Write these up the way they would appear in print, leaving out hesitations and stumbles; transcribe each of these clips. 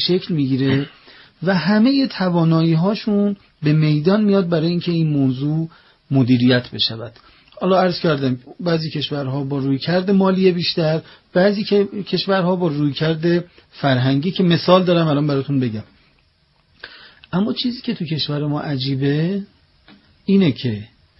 شکل میگیره و همه توانایی هاشون به میدان میاد برای اینکه این موضوع مدیریت بشود. حالا عرض کردم بعضی کشورها با رویکرد مالی بیشتر، بعضی که کشورها با رویکرد فرهنگی، که مثال دارم الان براتون بگم. اما چیزی که تو کشور ما عجیبه اینه که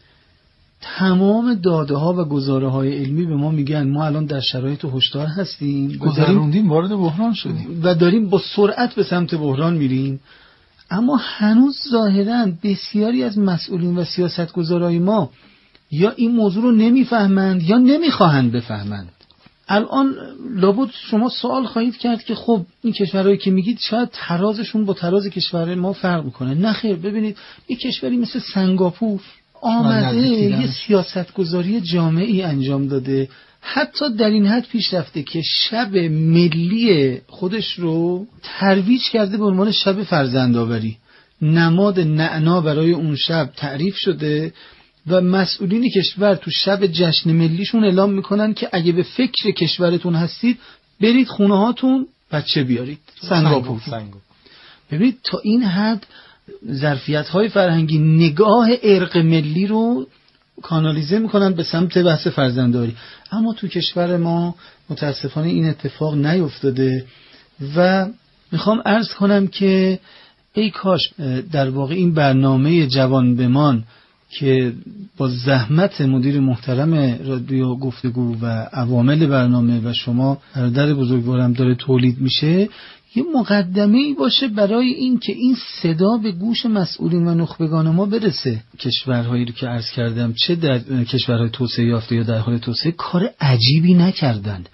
تمام داده ها و گزاره های علمی به ما میگن ما الان در شرایط هشدار هستیم، گذروندیم، وارد بحران شدیم و داریم با سرعت به سمت بحران میریم. اما هنوز ظاهراً بسیاری از مسئولین و سیاستگزارای ما یا این موضوع رو نمیفهمند یا نمیخواهند بفهمند. الان لابد شما سوال خواهید کرد که خب این کشورهایی که میگید شاید ترازشون با تراز کشور ما فرق میکنه. نه خیر، ببینید یک کشوری مثل سنگاپور آمده یه سیاستگذاری جامعی انجام داده، حتی در این حد پیش رفته که شب ملی خودش رو ترویج کرده به عنوان شب فرزندآوری. نماد نعنا برای اون شب تعریف شده و مسئولین کشور تو شب جشن ملیشون اعلام میکنن که اگه به فکر کشورتون هستید برید خونه هاتون بچه بیارید. سنگاپور. ببینید تا این حد ظرفیت‌های فرهنگی نگاه ارق ملی رو کانالیزه میکنن به سمت بحث فرزندداری. اما تو کشور ما متاسفانه این اتفاق نیفتاده و میخوام عرض کنم که ای کاش در واقع این برنامه جوان بمان که با زحمت مدیر محترم رادیو گفتگو و عوامل برنامه و شما برادر بزرگوارم داره تولید میشه، یه مقدمه‌ای باشه برای این که این صدا به گوش مسئولین و نخبگان ما برسه. کشورهایی رو که عرض کردم چه در کشورهای توسعه یافته یا در حال توسعه کار عجیبی نکردند.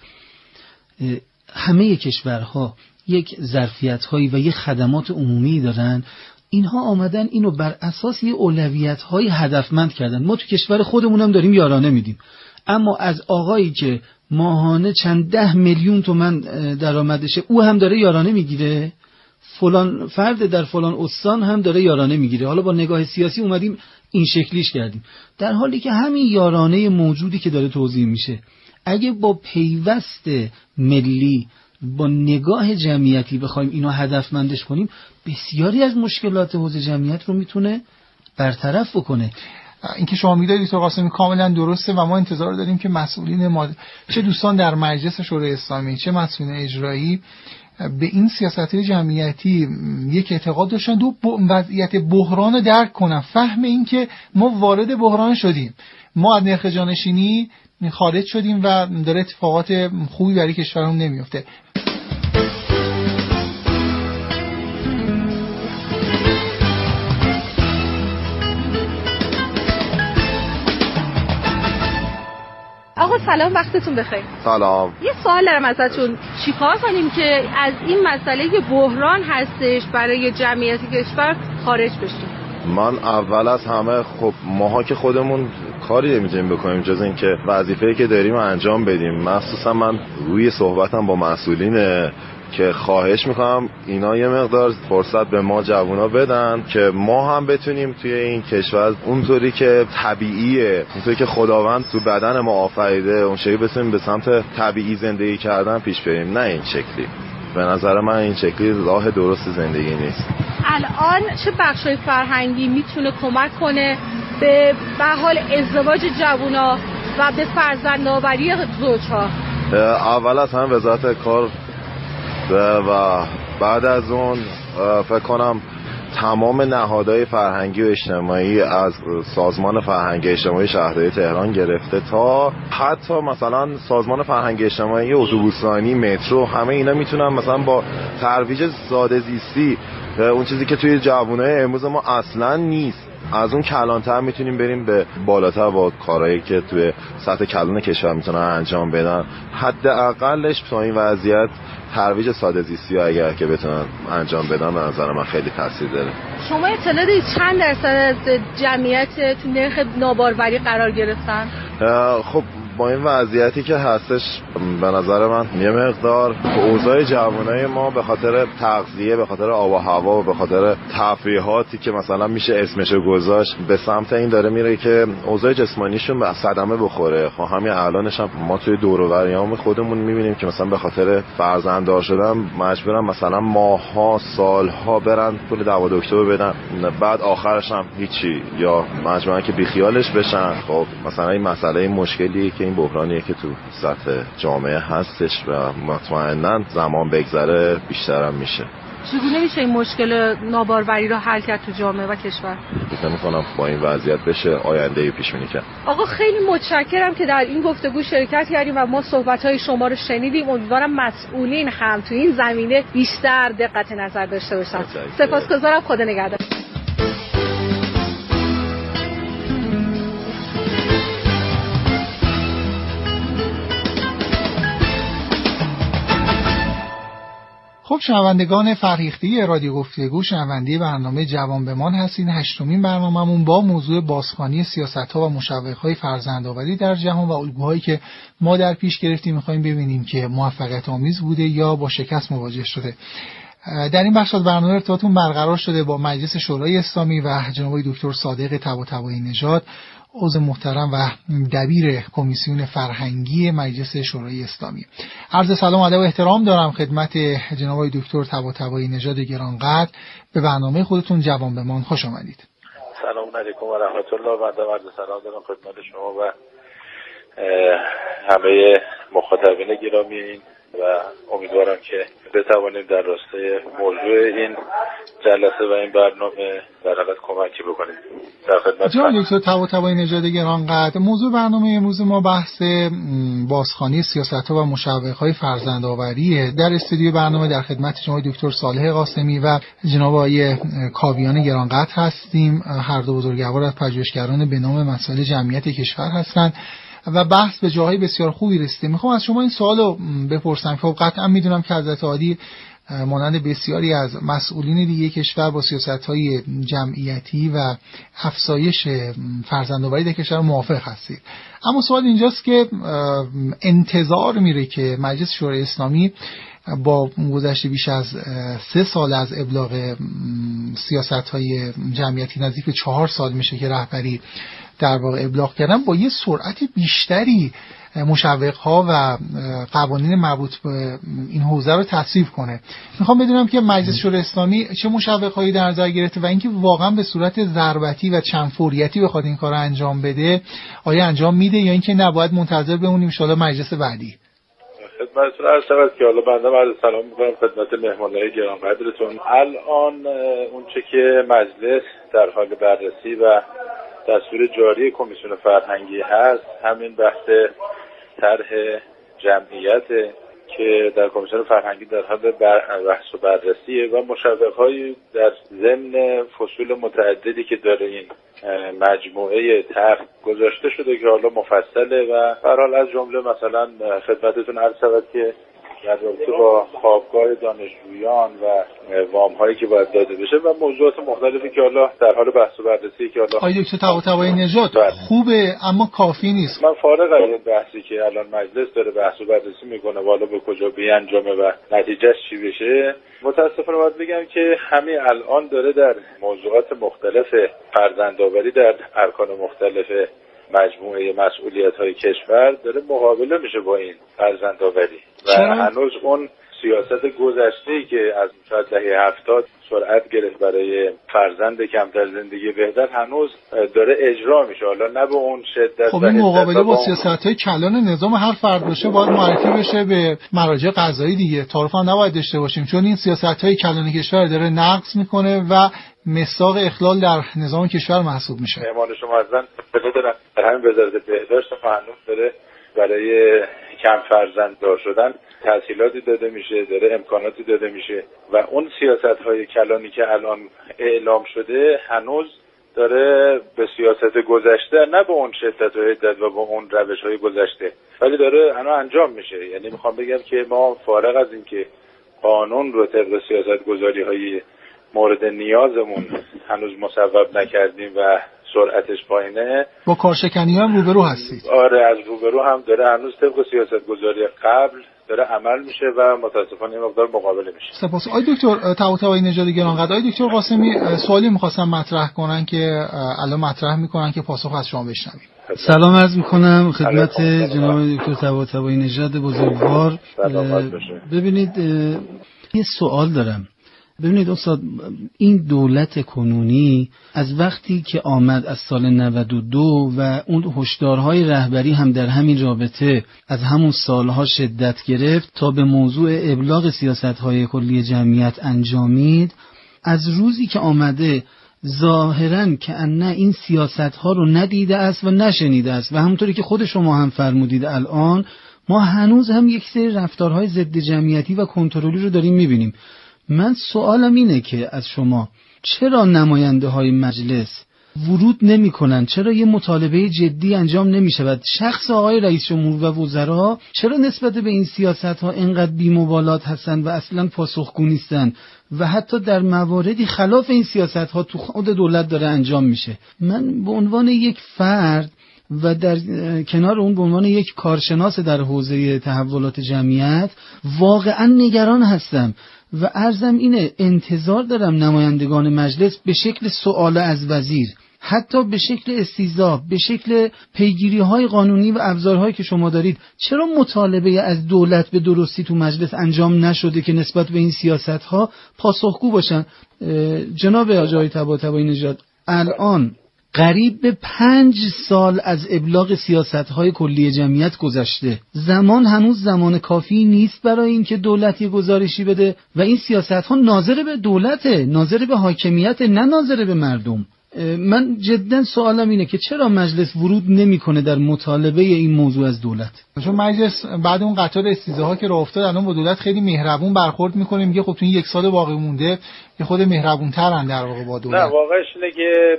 همه کشورها یک ظرفیت‌هایی و یک خدمات عمومی دارن، اینها آمدن اینو بر اساس یه اولویت‌های هدفمند کردن. ما تو کشور خودمونم داریم یارانه میدیم، اما از آقایی که ماهانه چند 10 میلیون تومان درآمدشه او هم داره یارانه میگیره، فلان فرد در فلان استان هم داره یارانه میگیره. حالا با نگاه سیاسی اومدیم این شکلیش کردیم، در حالی که همین یارانه موجودی که داره توزیع میشه اگه با پیوست ملی با نگاه جمعیتی بخوایم اینو هدفمندش کنیم، بسیاری از مشکلات حوزه جمعیت رو میتونه برطرف بکنه. اینکه شما می‌دونید دکتر قاسمی کاملا درسته و ما انتظار داریم که مسئولین ما، چه دوستان در مجلس شورای اسلامی چه مسئولین اجرایی، به این سیاست‌های جمعیتی یک اعتقاد داشتن دو وضعیت بحران رو درک کنن، فهم این که ما وارد بحران شدیم، ما از نرخ جانشینی خارج شدیم و داره اتفاقات خوبی برای کشورمون نمیفته. آقا سلام، وقتتون بخیر. سلام. یه سوال دارم ازتون، چیکار کنیم که از این مسئله که بحران هستش برای جمعیت کشور خارج بشیم؟ من اول از همه خب ماها که خودمون کاری نمی‌تونیم بکنیم جز این که وظیفه‌ای که داریم انجام بدیم. مخصوصا من روی صحبتم با مسئولینه که خواهش میکنم اینا یه مقدار فرصت به ما جوونا بدن که ما هم بتونیم توی این کشور اونطوری که طبیعیه، اونطوری که خداوند تو بدن ما آفریده اون شکلی بتونیم به سمت طبیعی زندگی کردن پیش بریم، نه این شکلی. به نظر من این شکلی راه درست زندگی نیست. الان چه بخشای فرهنگی میتونه کمک کنه به حال ازدواج جوونا و به فرزندآوری زوجها؟ اول از هم وزارت کار و بعد از اون فکر کنم تمام نهادهای فرهنگی و اجتماعی از سازمان فرهنگی اجتماعی شهرداری تهران گرفته تا حتی مثلا سازمان فرهنگی اجتماعی اتوبوسرانی، مترو، همه اینا میتونن مثلا با ترویج ساده زیستی، اون چیزی که توی جوونای امروز ما اصلا نیست، از اون کلانتر میتونیم بریم به بالاتر با کارهایی که توی سطح کلان کشور میتونن انجام بدن. حداقلش تو این وضعیت ترویج ساده زیستی اگر که بتونن انجام بدن به نظر من خیلی تاثیر داره. شما اطلاع دارید چند درصد از جمعیت تو نرخ ناباروری قرار گرفتن؟ خب با این وضعیتی که هستش به نظر من یه مقدار اوضاع جوانای ما به خاطر تغذیه، به خاطر آب و هوا و به خاطر تفریحاتی که مثلا میشه اسمشو گذاشت به سمت این داره میره که اوضاع جسمانیشون به صدمه بخوره. خب همین الانش هم ما توی دور و بریام خودمون میبینیم که مثلا به خاطر فرزنددار شدن مجبورن مثلا ماها سالها برن پول دوا دکتر بدن، بعد آخرش هم هیچی، یا مجبورن که بیخیالش بشن. خب مثلا این مسئله این مشکلیه که این بحرانیه که تو سطح جامعه هستش و مطمئناً زمان بگذره بیشتر هم میشه. چگونه میشه این مشکل ناباروری رو حل کرد تو جامعه و کشور؟ فکر می‌کنم با این وضعیت بشه آینده پیش بینی کرد. آقا خیلی متشکرم که در این گفتگو شرکت کردیم و ما صحبت‌های شما رو شنیدیم. امیدوارم مسئولین هم تو این زمینه بیشتر دقت نظر داشته باشن. سپاسگزارم. خدا نگهدار. خب شنوندگان فرهیخته رادیو گفتگو، شنونده برنامه جوان بمان هستین. 8مین برنامه‌مون با موضوع بازخوانی سیاست‌ها و مشوق‌های فرزندآوری در جهان و الگوهایی که ما در پیش گرفتیم می‌خوایم ببینیم که موفقیت آمیز بوده یا با شکست مواجه شده. در این بخش از برنامه ارتباطمون برقرار شده با مجلس شورای اسلامی و جناب دکتر صادق طباطبایی نژاد، عضو محترم و دبیر کمیسیون فرهنگی مجلس شورای اسلامی. عرض سلام و ادب و احترام دارم خدمت جناب دکتر طباطبایی نژاد گرانقدر. به برنامه خودتون جوان بمان خوش آمدید. سلام علیکم و رحمت الله. و عرض سلام دارم خدمت شما و همه مخاطبین گرامی و امیدوارم که بتوانیم در راستای موضوع این جلسه و این برنامه در حقیقت کمکی بکنیم. در خدمت جناب دکتر طباطبایی نژاد گرانقدر، موضوع برنامه امروز ما بحث بازخوانی سیاست‌ها و مشوق‌های فرزندآوریه. در استودیو برنامه در خدمت جناب دکتر صالح قاسمی و جناب آقای کاویان گرانقدر هستیم. هر دو بزرگوار از پژوهشگران به نام مسائل جمعیت کشور هستند و بحث به جاهای بسیار خوبی رسیده. میخوام از شما این سوالو بپرسم که قطعا میدونم که حضرت عالی مانند بسیاری از مسئولین دیگه کشور با سیاست‌های جمعیتی و افزایش فرزندآوری در کشور موافق هستید، اما سوال اینجاست که انتظار میره که مجلس شورای اسلامی با گذشت بیش از 3 سال از ابلاغ سیاست‌های جمعیتی، نزدیک به 4 سال میشه که رهبری در واقع ابلاغ کردن، با یه سرعت بیشتری مشوق‌ها و قوانین مربوط به این حوزه رو تصویب کنه. میخوام بدونم که مجلس شورای اسلامی چه مشوق‌هایی در نظر گرفته و اینکه واقعا به صورت ضربتی و چند فوریتی بخواد این کارو انجام بده، آیا انجام میده یا اینکه نباید منتظر بمونیم ان شاءالله مجلس بعدی؟ خدمتتون عرض شود که حالا بنده عرض سلام می‌کنم خدمت مهمانای گرانقدرتون. الان اونچه که مجلس در حال بررسی و دستور جاری کمیسیون فرهنگی هست همین بحث طرح جمعیت که در کمیسیون فرهنگی در حال بحث و بررسیه و مشوق‌هایی در ضمن فصول متعددی که داره این مجموعه طرح گذاشته شده که حالا مفصله و به هر حال از جمله مثلا خدمتتون عرض شود که در رابطه با خوابگاه دانشجویان و وام‌هایی که باید داده بشه و موضوعات مختلفی که حالا در حال بحث و بررسی که حالا آقای دکتر طباطبایی نژاد خوبه اما کافی نیست. من فارغ از این بحثی که الان مجلس داره بحث و بررسی میکنه و حالا به کجا بیانجامه و نتیجهش چی بشه، متاسفانه باید بگم که همین الان داره در موضوعات مختلف فرزندآوری در ارکان مختلف مجموعه مسئولیت‌های کشور داره مقابله میشه با این فرزندآوری و هنوز اون سیاست گذشته‌ای که از دهه 70 سرعت گرفت برای فرزند کمتر زندگی بهتر هنوز داره اجرا میشه، حالا نه به اون شدت. خب این مقابله با سیاست‌های کلان نظام هر فرد باشه باید معرفی بشه به مراجع قضایی دیگه. تعارف هم نباید داشته باشیم چون این سیاست‌های کلان کشور داره نقض میکنه و مصداق اخلال در نظام کشور محسوب میشه. مهمان شما اصلا بدونن در همین وزارت بهداشت هنوز داره برای کم فرزنددار شدن تسهیلاتی داده میشه، داره امکاناتی داده میشه و اون سیاست‌های کلانی که الان اعلام شده هنوز داره به سیاست گذشته، نه به اون شدت و حدت و به اون روش‌های گذشته، ولی داره الان انجام میشه. یعنی میخوام بگم که ما فارغ از این که قانون رو طبق سیاست گذاری‌های مورد نیازمون هنوز مصوب نکردیم و سرعتش پایینه. با کارشکنی هم روبرو هستید؟ آره، از روبرو هم داره هنوز طبق سیاست‌گذاری قبل داره عمل میشه و متاسفانه این مقدار مقابله میشه. سپاس. آقای دکتر طباطبایی نژاد گرامی، آقای دکتر قاسمی سوالی می‌خواستم مطرح کنن که الان مطرح میکنن که پاسخ از شما بشنویم. سلام عرض میکنم خدمت جناب دکتر طباطبایی نژاد بزرگوار. ببینید یه سوال دارم. ببینید استاد، این دولت کنونی از وقتی که آمد از سال 92 و اون هشدارهای رهبری هم در همین رابطه از همون سالها شدت گرفت تا به موضوع ابلاغ سیاست‌های کلی جمعیت انجامید، از روزی که آمده ظاهراً که نه این سیاست‌ها رو ندیده است و نشنیده است و همونطوری که خود شما هم فرمودید الان ما هنوز هم یک سری رفتارهای ضد جمعیتی و کنترلی رو داریم می‌بینیم. من سوالم اینه که از شما چرا نماینده های مجلس ورود نمی کنن؟ چرا یه مطالبه جدی انجام نمی شود؟ شخص آقای رئیس جمهور و وزرا چرا نسبت به این سیاست ها اینقدر بی‌مبالات هستن و اصلا پاسخگو نیستن و حتی در مواردی خلاف این سیاست ها تو خود دولت داره انجام میشه؟ من به عنوان یک فرد و در کنار اون به عنوان یک کارشناس در حوزه تحولات جمعیت واقعا نگران هستم و عرضم اینه انتظار دارم نمایندگان مجلس به شکل سوال از وزیر، حتی به شکل استیضاح، به شکل پیگیری‌های قانونی و ابزارهایی که شما دارید، چرا مطالبه از دولت به درستی تو مجلس انجام نشده که نسبت به این سیاست‌ها پاسخگو باشن؟ جناب آقای طباطبایی نژاد، الان قریب به 5 سال از ابلاغ سیاست‌های کلی جمعیت گذشته. زمان هنوز زمان کافی نیست برای اینکه دولت یه گزارشی بده و این سیاست‌ها ناظر به دولته، ناظر به حاکمیت، نه ناظر به مردم. من جدا سوالم اینه که چرا مجلس ورود نمی‌کنه در مطالبه این موضوع از دولت؟ چون مجلس بعد اون قطار استیضاحا که راه افتاد الان با دولت خیلی مهربون برخورد می‌کنه، میگه خب تو این 1 سال باقی مونده یه خود مهربون‌ترن در واقع با دولت. نه، واقعش اینه که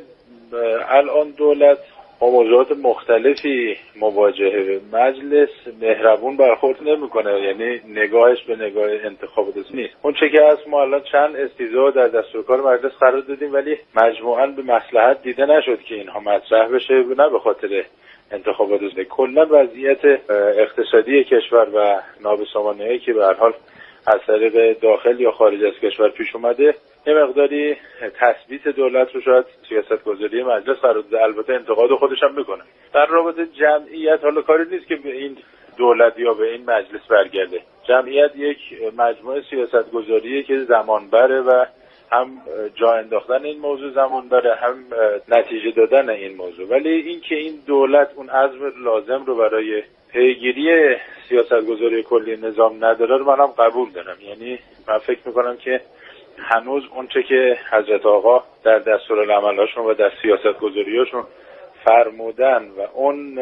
الان دولت با موضوعات مختلفی مواجهه. مجلس مهربون برخورد نمیکنه، یعنی نگاهش به نگاه انتخابات نیست. اون چه که هست، ما الان چند استیضاح در دستورکار مجلس قرار دادیم ولی مجموعاً به مصلحت دیده نشد که اینها مطرح بشه، نه به خاطر انتخابات. کلا وضعیت اقتصادی کشور و نابسامانی‌ای که به هر حال از طریق داخل یا خارج از کشور پیش اومده یه مقداری تثبیت دولت رو شاید سیاست‌گذاری مجلس قرار داده. البته انتقاد خودش هم میکنه. در رابطه جمعیت حالا کاری نیست که به این دولت یا به این مجلس برگرده. جمعیت یک مجموعه سیاست‌گذاریه که زمان بره و هم جا انداختن این موضوع زمان بره، هم نتیجه دادن این موضوع. ولی این که این دولت اون عزم لازم رو برای پیگیری سیاست‌گذاری کلی نظام نداره رو منم قبول دارم. یعنی من فکر میکنم که هنوز اونچه که حضرت آقا در دستورالعمل‌هاشون و در سیاست‌گذاری‌هاشون فرمودن و اون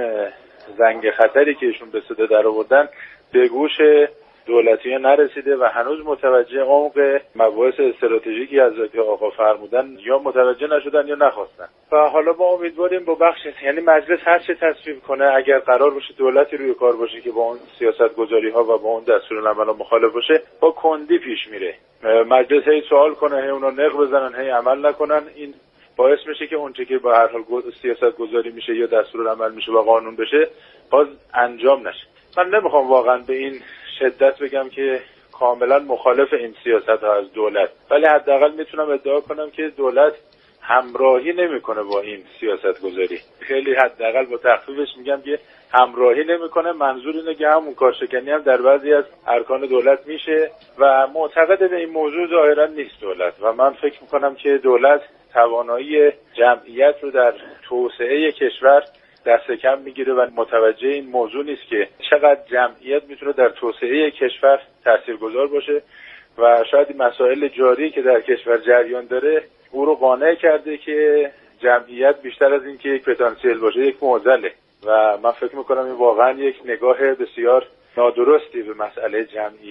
زنگ خطری که ایشون به صدا در آوردن به گوش دولتی‌ها نرسیده و هنوز متوجه عمق مباحث استراتژیکی حضرت آقا فرمودن یا متوجه نشدن یا نخواستن. و حالا ما امیدواریم با بخش، یعنی مجلس هر چه تصویب کنه، اگر قرار باشه دولتی روی کار باشه که با اون سیاست‌گذاری‌ها و با اون دستورالعمل‌ها مخالف باشه، با کندی پیش میره. مجلس هی سوال کنه، هی اونا نق بزنن، هی عمل نکنن، این باعث میشه که اونچه که به هر حال سیاست‌گذاری میشه یا دستورالعمل میشه و قانون بشه باز انجام نشه. من نمیخوام واقعا به این شدت بگم که کاملا مخالف این سیاست ها از دولت، ولی حداقل میتونم ادعا کنم که دولت همراهی نمیکنه با این سیاست گذاری. خیلی حداقل با تخفیفش میگم که همراهی نمیکنه. منظور اینه که همون کارشکنی هم در بعضی از ارکان دولت میشه و معتقد به این موضوع ظاهرا نیست دولت. و من فکر میکنم که دولت توانایی جمعیت رو در توسعه کشور دست کم میگیره و متوجه این موضوع نیست که چقدر جمعیت میتونه در توسعه کشور تاثیرگذار باشه و شاید این مسائل جاری که در کشور جریان داره او رو قانع کرده که جمعیت بیشتر از این که یک پتانسیل باشه یک معضله. و من فکر میکنم این واقعا یک نگاه بسیار نادرستی به مسئله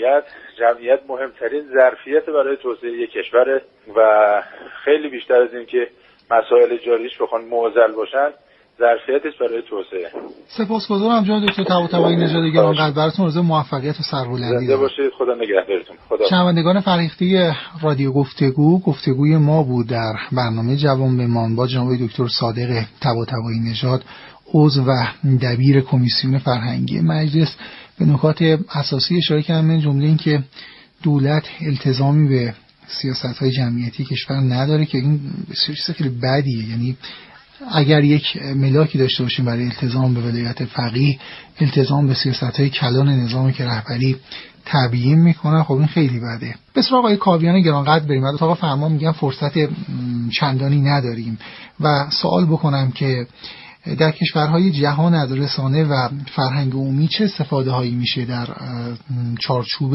جمعیت مهمترین ظرفیت برای توسعه کشور و خیلی بیشتر از این که مسائل جاریش بخوان معضل باشن، ظرفیتش برای توسعه. سپاسگزارم جناب دکتر طباطبایی نژاد گرانقدر، براتون آرزوی موفقیت و سربلندی. زنده باشید، خدا نگهدارتون. خدا. شنوندگان فرهیخته رادیو گفتگوی ما بود در برنامه جوان بمان با جناب دکتر صادق طباطبایی نژاد، عضو و دبیر کمیسیون فرهنگی مجلس. به نکات اساسی اشاره کردم، من جمله این که دولت التزامی به سیاست‌های جمعیتی کشور نداره که این چیز خیلی بدیه. یعنی اگر یک ملاکی داشته باشیم برای التزام به ولایت فقیه، التزام به سیاست‌های کلان نظامی که رهبری تبیین میکنن، خب این خیلی بده. به سراغ آقای کاویان گرانقدر بریم. اتاق فرمان میگن فرصت چندانی نداریم و سوال بکنم که در کشورهای جهان از رسانه و فرهنگ عمومی چه استفاده هایی میشه در چارچوب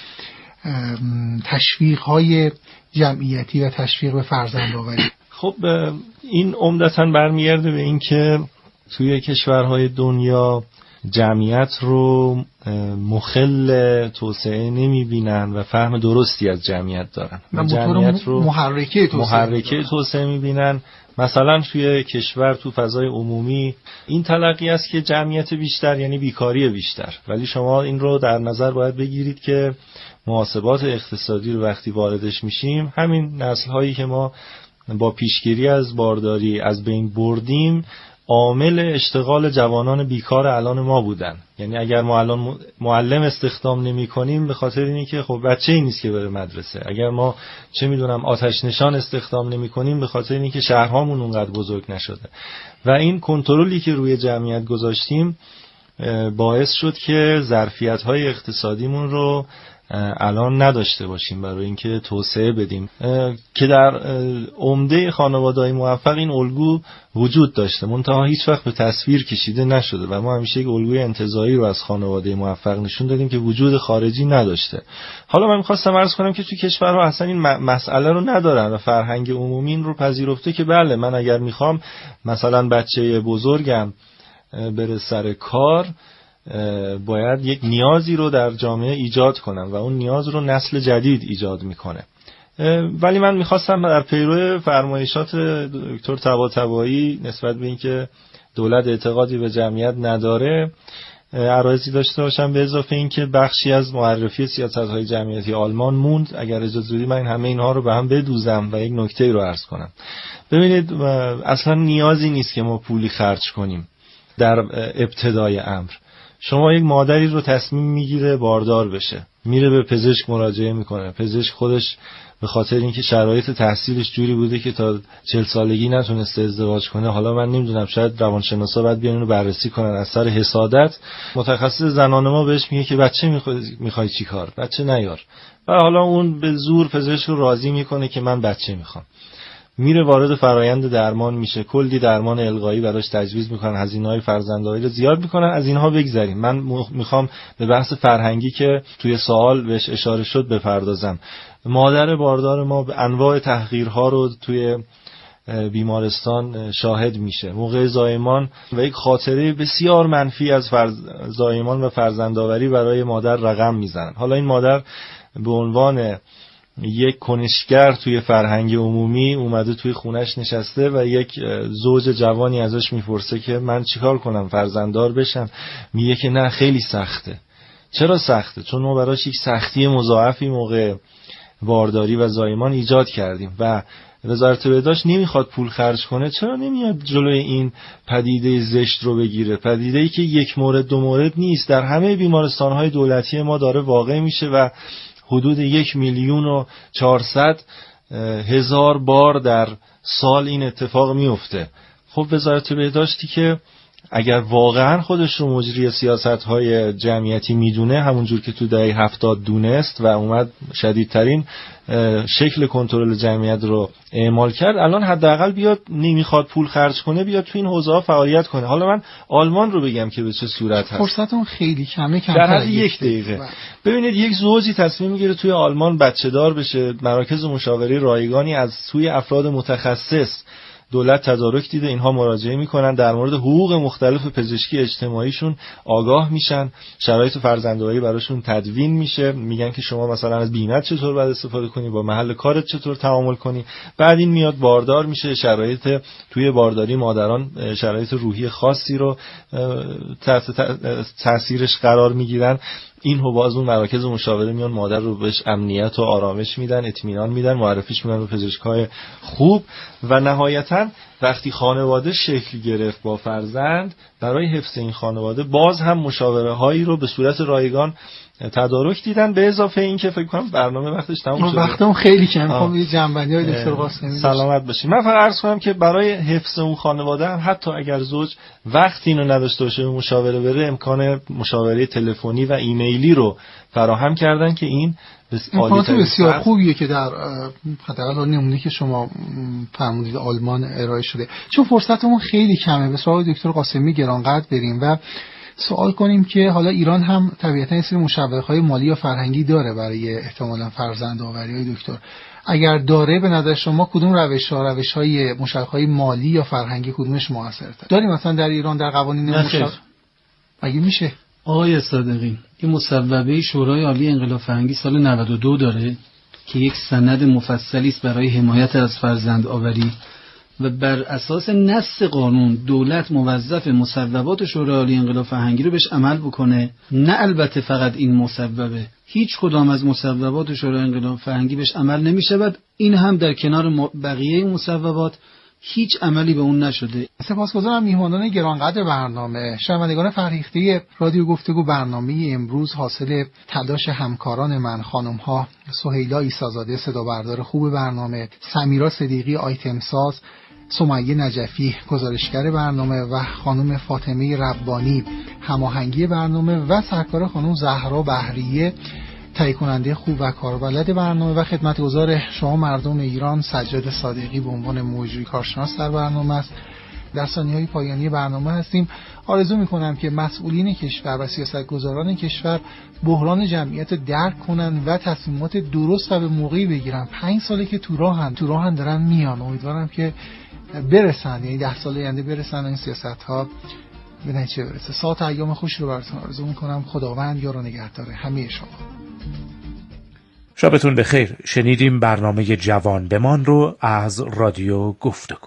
تشویق های جمعیتی و تشویق به فرزندآوری؟ خب این عمدتاً برمیگرده به این که توی کشورهای دنیا جمعیت رو مخل توسعه نمیبینن و فهم درستی از جمعیت دارن و جمعیت رو محرکه توسعه میبینن. مثلا توی کشور تو فضای عمومی این تلقی است که جمعیت بیشتر یعنی بیکاری بیشتر، ولی شما این رو در نظر باید بگیرید که محاسبات اقتصادی رو وقتی واردش میشیم، همین نسل‌هایی که ما با پیشگیری از بارداری از بین بردیم عامل اشتغال جوانان بیکار الان ما بودن. یعنی اگر ما الان معلم استخدام نمی کنیم به خاطر اینی که خب بچه‌ای نیست که بره مدرسه، اگر ما چه میدونم آتش نشان استخدام نمی کنیم به خاطر اینی که شهرهامون اونقدر بزرگ نشده. و این کنترلی که روی جمعیت گذاشتیم باعث شد که ظرفیت‌های اقتصادیمون رو الان نداشته باشیم برای اینکه توسعه بدیم، که در عمده خانواده‌های موفق این الگو وجود داشته، منتها هیچ وقت به تصویر کشیده نشده و ما همیشه یک الگوی انتزاعی رو از خانواده موفق نشون دادیم که وجود خارجی نداشته. حالا من می‌خواستم عرض کنم که توی کشورها اصلا این مسئله رو ندارن و فرهنگ عمومی این رو پذیرفته که بله من اگر می‌خوام مثلا بچه بزرگم بره سر کار باید یک نیازی رو در جامعه ایجاد کنم و اون نیاز رو نسل جدید ایجاد میکنه. ولی من میخواستم در پیرو فرمایشات دکتر طباطبایی نسبت به اینکه دولت اعتقادی به جمعیت نداره عرایضی داشته باشم، به اضافه اینکه بخشی از معرفی سیاست‌های جمعیتی آلمان موند. اگر اجازه بدید من همه اینها رو به هم بدوزم و یک نکته رو عرض کنم. ببینید اصلا نیازی نیست که ما پولی خرج کنیم در ابتدای امر. شما یک مادری رو تصمیم میگیره باردار بشه، میره به پزشک مراجعه میکنه، پزشک خودش به خاطر اینکه شرایط تحصیلش جوری بوده که تا 40 سالگی نتونسته ازدواج کنه، حالا من نمیدونم شاید روانشناسا باید بیان اینو بررسی کنن، از سر حسادت متخصص زنان ما بهش میگه که بچه میخوای چی کار؟ بچه نیار. و حالا اون به زور پزشک رو راضی میکنه که من بچه میخوام. میره وارد فرایند درمان میشه، کلی درمان القایی براش تجویز میکنن، هزینه‌های فرزندآوری رو زیاد میکنن. از اینها بگذریم. من میخوام به بحث فرهنگی که توی سوال بهش اشاره شد بپردازم. مادر باردار ما به انواع تحقیرها رو توی بیمارستان شاهد میشه. موقع زایمان و یک خاطره بسیار منفی از زایمان و فرزندآوری برای مادر رقم میزنن. حالا این مادر به عنوان یک کنشگر توی فرهنگ عمومی اومده توی خونش نشسته و یک زوج جوانی ازش میپرسه که من چیکار کنم فرزنددار بشم؟ میگه که نه خیلی سخته. چرا سخته؟ چون ما براش یک سختی مضاعفی موقع بارداری و زایمان ایجاد کردیم و وزارت بهداشت نمیخواد پول خرج کنه. چرا نمیاد جلوی این پدیده زشت رو بگیره؟ پدیده‌ای که یک مورد دو مورد نیست، در همه بیمارستان‌های دولتی ما داره واقع میشه و حدود 1,400,000 بار در سال این اتفاق میفته. خب وزارت بهداشتی که اگر واقعا خودش رو مجری سیاست‌های جمعیتی میدونه، همونجور که تو دهه 70 دونست و اومد شدیدترین شکل کنترل جمعیت رو اعمال کرد، الان حداقل بیاد نمیخواد پول خرج کنه بیاد تو این حوزه‌ها فعالیت کنه. حالا من آلمان رو بگم که به چه صورت هست. فرصتون خیلی کمه در حد 1 دقیقه. ببینید یک زوجی تصمیم میگیره توی آلمان بچه‌دار بشه، مراکز مشاوره رایگانی از سوی افراد متخصص دولت تدارک دیده، اینها مراجعه میکنن، در مورد حقوق مختلف پزشکی اجتماعیشون آگاه میشن، شرایط فرزندآوری براشون تدوین میشه، میگن که شما مثلا از بیمت چطور باید استفاده کنی، با محل کارت چطور تعامل کنی. بعد این میاد باردار میشه، شرایط توی بارداری مادران شرایط روحی خاصی رو تحت تاثیرش قرار میگیرن. این رو باز اون مراکز مشاوره میان مادر رو بهش امنیت و آرامش میدن، اطمینان میدن، معرفیش میدن به پزشکای خوب. و نهایتا وقتی خانواده شکل گرفت با فرزند، برای حفظ این خانواده باز هم مشاوره هایی رو به صورت رایگان تدارک دیدن. به اضافه این که فکر کنم برنامه وقتش تموم شده، وقتم خیلی کم، میخوام یه جنبندی های دکتر قاسمی سلامت باشید. من فقط عرض کنم که برای حفظ اون خانواده هم حتی اگر زوج وقتی اینو نداشته باشه به مشاوره بره، امکان مشاوره تلفنی و ایمیلی رو فراهم کردن که این امکانات بسیار خوبیه که در حداقل نمونه که شما فرمودید آلمان ارائه شده. چون فرصتمون خیلی کمه، به سراغ دکتر قاسمی گرانقدر بریم و سوال کنیم که حالا ایران هم طبیعتا این سری مشوق‌های مالی یا فرهنگی داره برای احتمالاً فرزندآوری. دکتر اگر داره، به نظر شما کدوم روش‌های مشوق‌های مالی یا فرهنگی کدومش موثرتره؟ داریم مثلا در ایران در قوانین مگه میشه؟ آقای صادقی، این مصوبه شورای عالی انقلاب فرهنگی سال 92 داره که یک سند مفصلی است برای حمایت از فرزندآوری و بر اساس نص قانون دولت موظف مصوبات شورای عالی انقلاب فرهنگی رو بهش عمل بکنه. نه البته فقط این مصوبه، هیچ کدام از مصوبات شورای انقلاب فرهنگی بهش عمل نمی‌شود. این هم در کنار بقیه مصوبات هیچ عملی به اون نشده. سپاسگزارم میهمانان گرانقدر برنامه. شنوندگان فرهیخته رادیو گفتگو، برنامه امروز حاصل تلاش همکاران من، خانم‌ها سهیلا عیسی‌زاده صدا بردار خوب برنامه، سمیرا صدیقی آیتم ساز، سمیه نجفی گزارشگر برنامه و خانم فاطمه ربانی هماهنگی برنامه و سرکار خانم زهرا بحریه تهیه کننده خوب و کاربلد برنامه و خدمتگزار شما مردم ایران سجاد صادقی به عنوان موجودی کارشناس در برنامه است. در ثانیه‌های پایانی برنامه هستیم. آرزو می‌کنم که مسئولین کشور و سیاستگزاران کشور بحران جمعیت درک کنن و تصمیمات درست و به موقعی بگیرن. 5 ساله که تو راهن دارن میان. امیدوارم که برسن، یعنی 10 سال آینده برسن این سیاست‌ها به نتیجه برسه. ساعت ایام خوشی رو براتون آرزو می‌کنم. خداوند یار و نگهدار همه شما. شبتون بخیر. شنیدیم برنامه جوان بمان رو از رادیو گفتگو.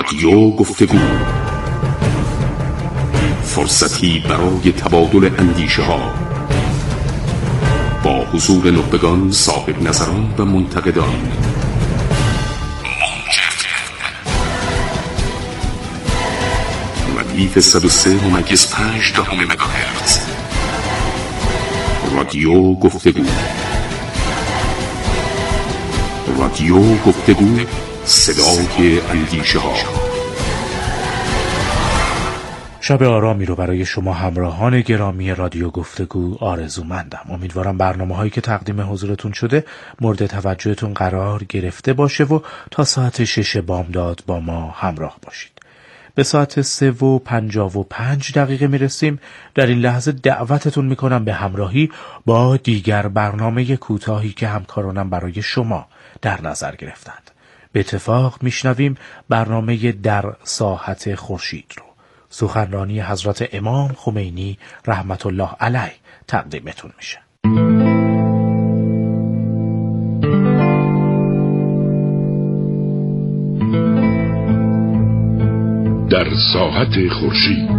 رادیو گفتگو، فرصتی برای تبادل اندیشه ها با حضور نخبگان، صاحب نظران و منتقدان. ردیف 103.5 مگاهرتز. رادیو گفتگو. رادیو گفتگو، صدای اندیشه ها. شب آرامی رو برای شما همراهان گرامی رادیو گفتگو آرزومندم. امیدوارم برنامه هایی که تقدیم حضورتون شده مورد توجهتون قرار گرفته باشه و تا ساعت 6 بامداد با ما همراه باشید. به ساعت 3:55 میرسیم. در این لحظه دعوتتون میکنم به همراهی با دیگر برنامه کوتاهی که همکارانم برای شما در نظر گرفتند. به اتفاق میشنویم برنامه در ساحت خورشید رو. سخنرانی حضرت امام خمینی رحمت الله علیه تقدیمتون میشه. در ساحت خورشید.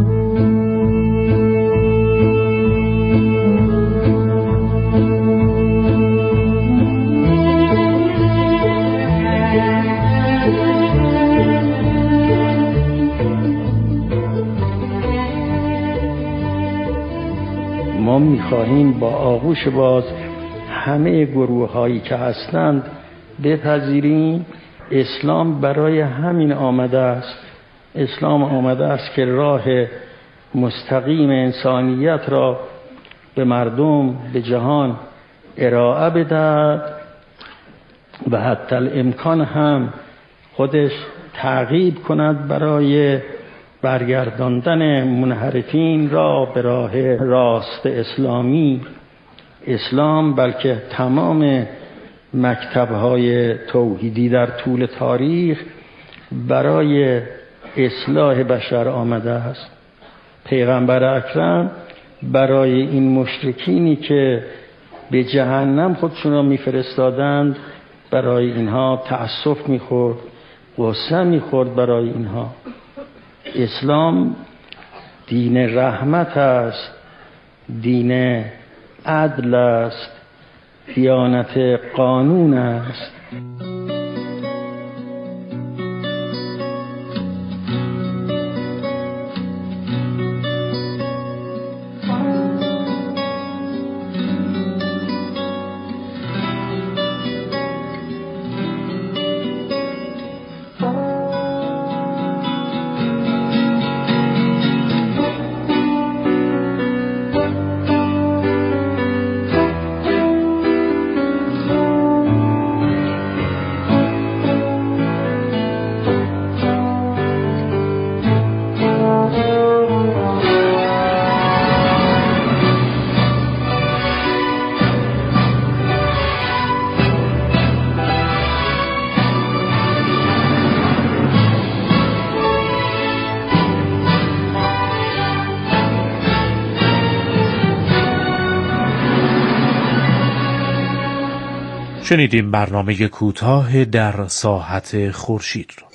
ما می‌خواهیم با آغوش باز همه گروه‌هایی که هستند بپذیریم اسلام برای همین آمده است. اسلام آمده است که راه مستقیم انسانیت را به مردم، به جهان ارائه بدهد و حتی الامکان هم خودش تعقیب کند برای برگرداندن منحرفین را به راه راست اسلامی. اسلام بلکه تمام مکتب‌های توحیدی در طول تاریخ برای اصلاح بشر آمده است. پیغمبر اکرم برای این مشرکینی که به جهنم خودشون را میفرستادند برای اینها تأسف میخورد، غصه میخورد برای اینها. اسلام دین رحمت است، دین عدل است، دیانت قانون است. شنیدیم برنامه کوتاه در ساحت خورشید رو.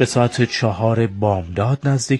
به ساعت 4 بامداد نزدیک